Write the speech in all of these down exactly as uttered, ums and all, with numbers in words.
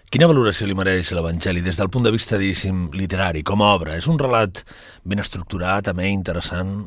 Quina valoració li mereix l'Evangeli des del punt de vista, diguéssim, literari, com a obra? És un relat ben estructurat, amè, interessant?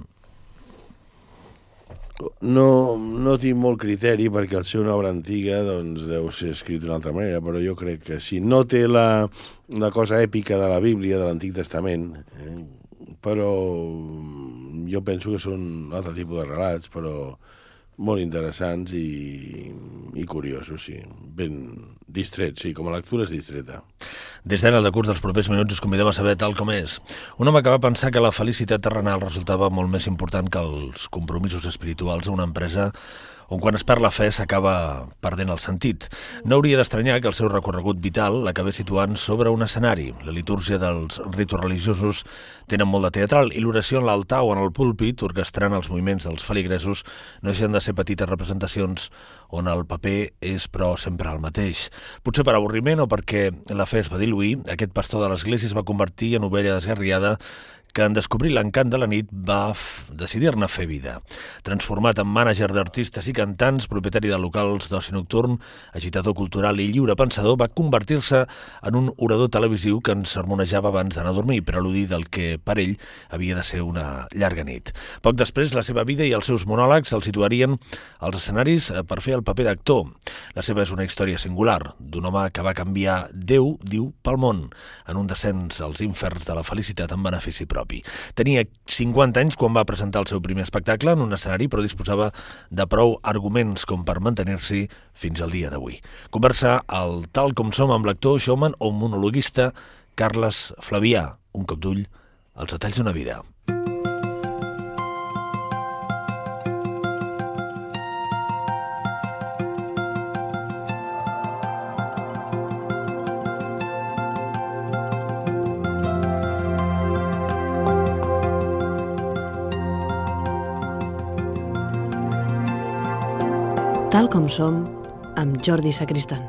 No, no tinc molt criteri perquè al ser una obra antiga doncs deu ser escrit d'una altra manera, però jo crec que sí. No té la, la cosa èpica de la Bíblia, de l'Antic Testament, eh? Però jo penso que són un altre tipus de relats, però molt interessants i, i curiosos, sí. Ben distrets, sí, com a lectura és distreta. Des d'ara, al decurs dels propers minuts, us convidem a saber tal com és. Un home que va pensar que la felicitat terrenal resultava molt més important que els compromisos espirituals a una empresa on quan es perd la fe s'acaba perdent el sentit. No hauria d'estranyar que el seu recorregut vital l'acabés situant sobre un escenari. La litúrgia dels ritus religiosos tenen molt de teatral i l'oració en l'altar o en el púlpit, orquestrant els moviments dels feligresos, no deixen de ser petites representacions on el paper és, però, sempre el mateix. Potser per avorriment o perquè la fe es va diluir, aquest pastor de l'església es va convertir en ovella desgarriada que en descobrir l'encant de la nit va decidir-ne fer vida. Transformat en mànager d'artistes i cantants, propietari de locals d'oci nocturn, agitador cultural i lliurepensador, va convertir-se en un orador televisiu que ens sermonejava abans d'anar a dormir, preludi del que per ell havia de ser una llarga nit. Poc després, la seva vida i els seus monòlegs el situarien als escenaris per fer el paper d'actor. La seva és una història singular, d'un home que va canviar Déu, diu, pel món, en un descens als inferns de la felicitat en benefici propi. Tenia cinquanta anys quan va presentar el seu primer espectacle en un escenari, però disposava de prou arguments com per mantenir-s'hi fins al dia d'avui. Conversa al Tal com som amb l'actor, showman o monologuista Carles Flavià. Un cop d'ull als detalls d'una vida. Tal com som, amb Jordi Sacristán.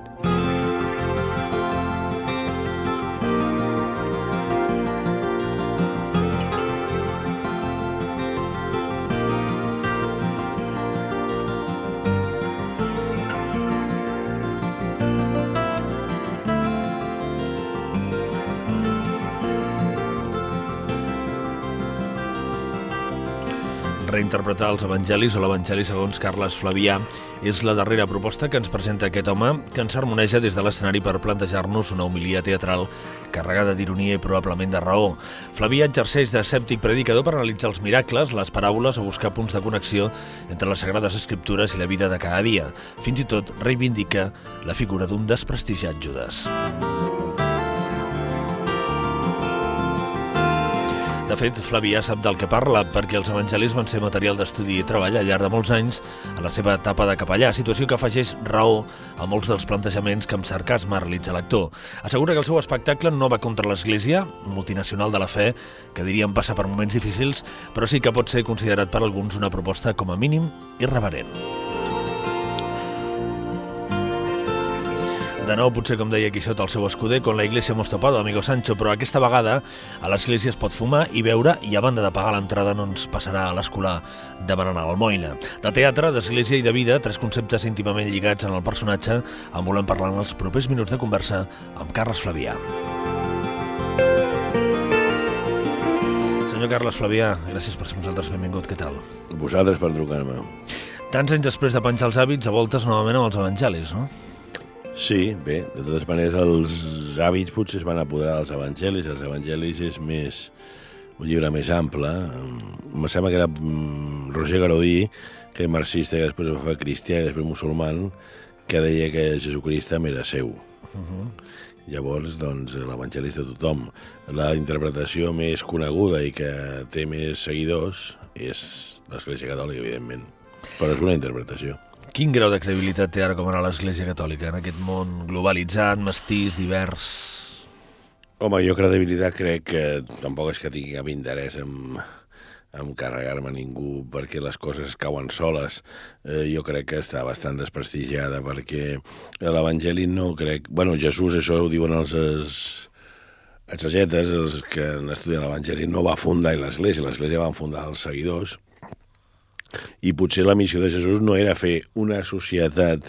Reinterpretar els evangelis o l'evangeli segons Carles Flavià és la darrera proposta que ens presenta aquest home que ens sermoneja des de l'escenari per plantejar-nos una homilia teatral carregada d'ironia i probablement de raó. Flavià exerceix d'escèptic predicador per analitzar els miracles, les paràboles o buscar punts de connexió entre les sagrades escriptures i la vida de cada dia. Fins i tot reivindica la figura d'un desprestigiat Judes. De fet, Flavià sap del que parla perquè els evangelis van ser material d'estudi i treball al llarg de molts anys a la seva etapa de capellà, situació que afegeix raó a molts dels plantejaments que amb sarcasme realitza l'actor. Assegura que el seu espectacle no va contra l'Església, multinacional de la fe, que diríem passa per moments difícils, però sí que pot ser considerat per alguns una proposta com a mínim irreverent. De nou, potser com deia Quixot al seu escuder, con la iglesia hemos topado, amigo Sancho, però aquesta vegada a l'església es pot fumar i beure i a banda de pagar l'entrada no ens passarà a l'escolar demanant l'almoina. De teatre, d'església i de vida, tres conceptes íntimament lligats en el personatge, en volem parlar en els propers minuts de conversa amb Carles Flavià. Senyor Carles Flavià, gràcies per ser nosaltres, benvingut, què tal? Vosaltres per trucar-me. Tants anys després de penjar els hàbits, a voltes novament amb els evangelis, no? Sí, bé, de totes maneres els hàbits potser es van apoderar dels evangelis. Els evangelis és més un llibre més ample. Em sembla que era Roger Garodí, que és marxista i després va fer cristià i després musulman, que deia que Jesucrist també era seu. Uh-huh. Llavors, doncs, l'evangeli és de tothom. La interpretació més coneguda i que té més seguidors és l'Església Catòlica, evidentment. Però és una interpretació. Quin grau de credibilitat té ara com ara l'Església Catòlica en aquest món globalitzat, mestís, divers? Home, jo credibilitat crec que tampoc és que tingui cap interès en, en carregar-me a ningú perquè les coses cauen soles. Eh, jo crec que està bastant desprestigiada perquè l'Evangeli no crec... Bueno, Jesús, això ho diuen els exegetes, els que estudien l'Evangeli, no va fundar l'Església, l'Església van fundar els seguidors. I potser la missió de Jesús no era fer una societat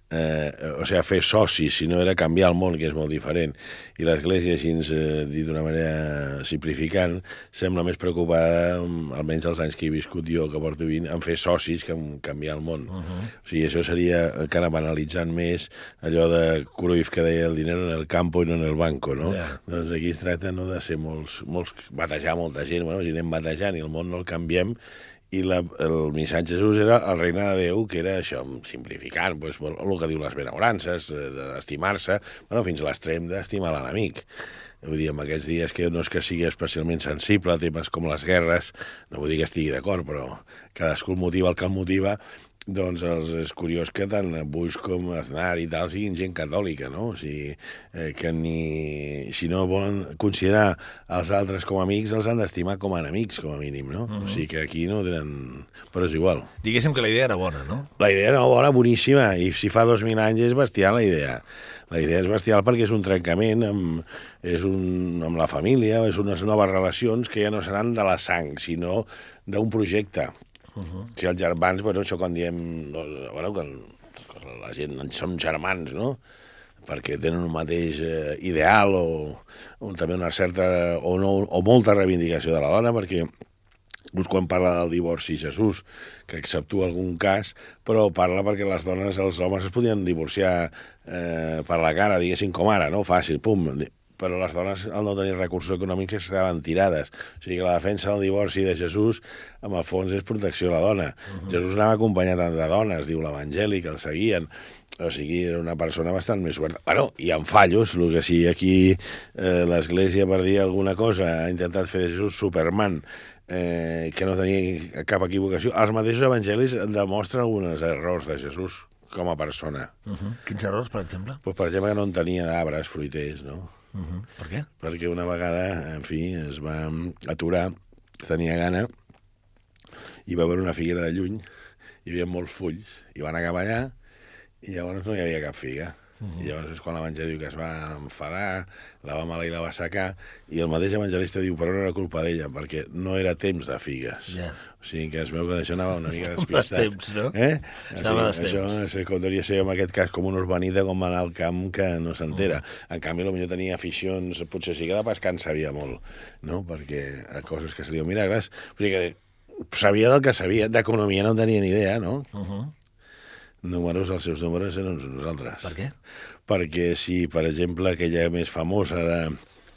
eh, o sigui, fer socis, si no era canviar el món, que és molt diferent. I l'Església, així, eh, dit d'una manera simplificant, sembla més preocupada, almenys els anys que he viscut jo, que porto vint, en fer socis que en canviar el món. Uh -huh. O sigui, això seria encara banalitzant més allò de Cruyff que deia el dinero en el campo i no en el banco, no? Yeah. Doncs aquí es tracta no de ser molts, molts batejar molta gent, bueno, si anem batejant i el món no el canviem, i la, el missatge de Jesús era el regne de Déu, que era això, simplificant, doncs, el que diu les benaurances, d'estimar-se, bueno, fins a l'extrem d'estimar l'enemic. Vull dir, en aquests dies que no és que sigui especialment sensible a temes com les guerres, no vull dir que estigui d'acord, però cadascú el motiva el que el motiva, doncs és curiós que tant Bush com Aznar i tal siguin gent catòlica, no? O sigui, eh, que ni... si no volen considerar els altres com a amics, els han d'estimar com a enemics, com a mínim, no? Uh -huh. O sigui que aquí no tenen... Però és igual. Diguéssim que la idea era bona, no? La idea era bona, boníssima, i si fa dos mil anys és bestial la idea. La idea és bestial perquè és un trencament amb, és un, amb la família, és unes noves relacions que ja no seran de la sang, sinó d'un projecte. Uh -huh. Si els germans, bueno, això quan diem, bueno, quan la gent som germans, no? Perquè tenen un mateix eh, ideal o, o també una certa o, no, o molta reivindicació de la dona, perquè doncs quan parla del divorci Jesús, que exceptua algun cas, però parla perquè les dones, els homes es podien divorciar eh, per la cara, diguéssim com ara, no? Fàcil, pum, però les dones, al no tenir recursos econòmics, estaven tirades. O sigui que la defensa del divorci de Jesús, amb el fons, és protecció a la dona. Uh -huh. Jesús anava acompanyat de dones, diu l'Evangeli, que el seguien. O sigui, era una persona bastant més oberta. Bueno, i amb fallos, el que sí, aquí eh, l'Església, per dir alguna cosa, ha intentat fer de Jesús Superman, eh, que no tenia cap equivocació. Els mateixos evangelis demostren alguns errors de Jesús com a persona. Uh -huh. Quins errors, per exemple? Pues, per exemple, que no en tenia arbres, fruiters, no? Uh -huh. Per què? Perquè una vegada, en fi, es va aturar, tenia gana, i va veure una figuera de lluny, hi havia molts fulls, i van acabar allà, i llavors no hi havia cap figa. Uh -huh. I llavors és quan l'Evangeli diu que es va enfadar, la va malar i la va assecar, i el mateix evangelista diu, però no era culpa d'ella, perquè no era temps de figues. Yeah. O sigui que es veu que d'això anava una mica despistat. Temps, no? Eh? Estava sí, això és, podria ser en aquest cas com un urbanita com anar al camp que no s'entera. Uh. En canvi, potser tenia aficions, potser sí que de pescar en sabia molt, no? Perquè a coses que se li diuen milagres. O sigui que sabia del que sabia, d'economia no tenia ni idea, no? Uh -huh. Números, els seus números eren uns nosaltres. Per què? Perquè si, per exemple, aquella més famosa de...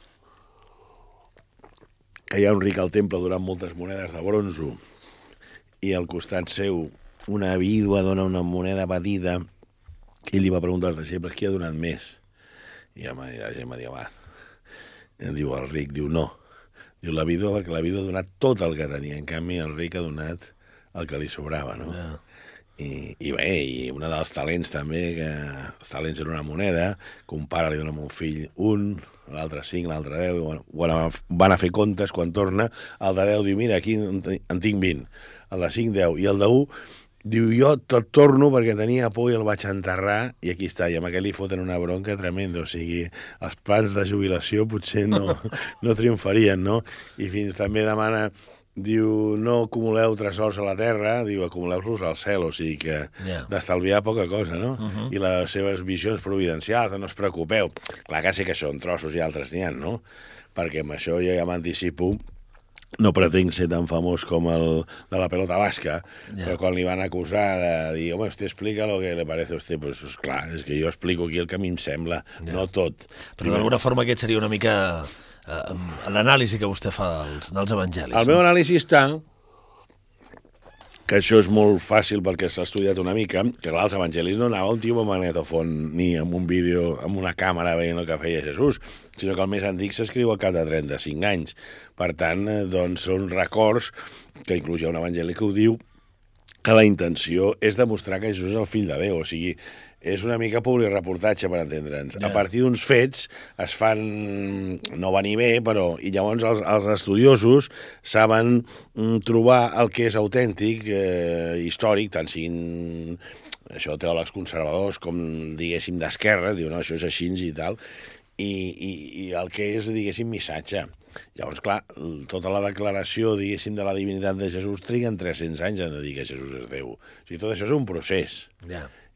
que hi ha un ric al temple durant moltes monedes de bronzo i al costat seu una vídua dona una moneda petita, que ell li va preguntar als deixebles qui ha donat més. I la gent va dir, va. I diu, el ric, diu, no. Diu, la vídua, perquè la vídua ha donat tot el que tenia. En canvi, el ric ha donat el que li sobrava, no? Yeah. I, i bé, i un dels talents també, que els talents en una moneda, que un pare li dona a un fill un, l'altre cinc, l'altre deu, i bueno, bueno, van a fer comptes quan torna, el de deu diu, mira, aquí en, en tinc vint, el de cinc, deu, i el de un diu, jo tot torno perquè tenia por i el vaig enterrar, i aquí està, i amb aquest li foten una bronca tremenda, o sigui, els plans de jubilació potser no, no triomfarien, no? I fins també demana... Diu, no acumuleu tresors a la terra, diu, acumuleu-los al cel, o sigui que yeah. d'estalviar poca cosa, no? Uh -huh. I les seves visions providencials, no us preocupeu. Clar que sí que són trossos i altres n'hi ha, no? Perquè amb això jo ja m'anticipo, no pretenc ser tan famós com el de la pelota basca, yeah. però quan li van acusar de dir, home, usted explica lo que le parece a usted, pues, pues clar, és que jo explico aquí el que a mi em sembla, yeah. no tot. Però d'alguna forma aquest seria una mica... Uh, l'anàlisi que vostè fa dels, dels evangelis. El meu anàlisi està, que això és molt fàcil perquè s'ha estudiat una mica, que clar, els evangelis no anava un tio amb magnetofon ni amb un vídeo, amb una càmera veient el que feia Jesús, sinó que el més antic s'escriu al cap de trenta-cinc anys. Per tant, eh, doncs són records, que inclús hi ha un evangeli que ho diu, que la intenció és demostrar que Jesús és el fill de Déu, o sigui, és una mica publireportatge, per entendre'ns. Yeah. A partir d'uns fets es fan... no va ni bé, però... I llavors els, els estudiosos saben mm, trobar el que és autèntic, eh, històric, tant siguin això teòlegs conservadors com, diguéssim, d'esquerra, diuen, no, això és així i tal, i, i, i el que és, diguéssim, missatge. Llavors, clar, tota la declaració, diguéssim, de la divinitat de Jesús triguen tres-cents anys a dir que Jesús és Déu. O sigui, tot això és un procés. Yeah.